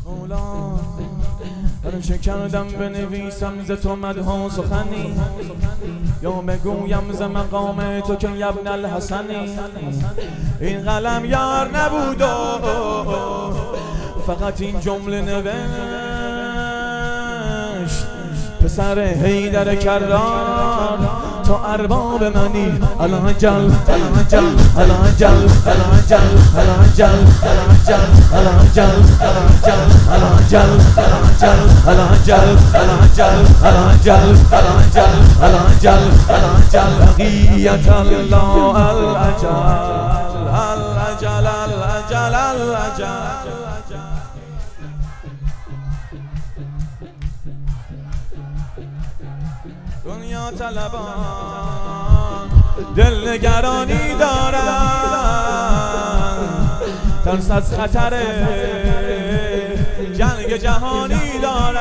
مولا هر چه کردم بنویسم ز تو مدح سخنی، یا بگویم ز مقام تو که ابن الحسنی. این قلم یار نبود و فقط این جمله نوشت، پسر حیدر کرار تو ارباب منی. الان جل الان جل الان جل الان جل الان جل الان جل الان جل الان جل الان جل الان جل الان جل الان جل الان جل بقیت الله الاجل الاجل الاجل الاجل. دنیا طلبان دل نگرانی دارن، ترس از خطر جنگ جهانی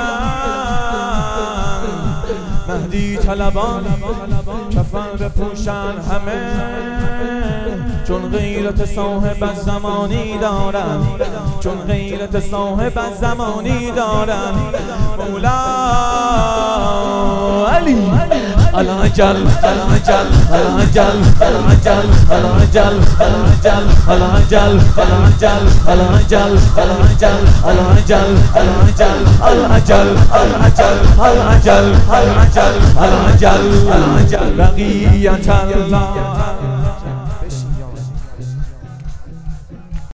دارن. مهدی طلبان کفن بپوشن همه، چون غیرت صاحب الزمانی دارن، چون غیرت صاحب الزمانی دارن. مولا علی الان جل الان جل الان جل الان جل الان جل الان جل الان جل الان جل الان جل الان جل الان جل الان جل الان جل الان جل الان جل الان جل الان جل الان جل بقیت الله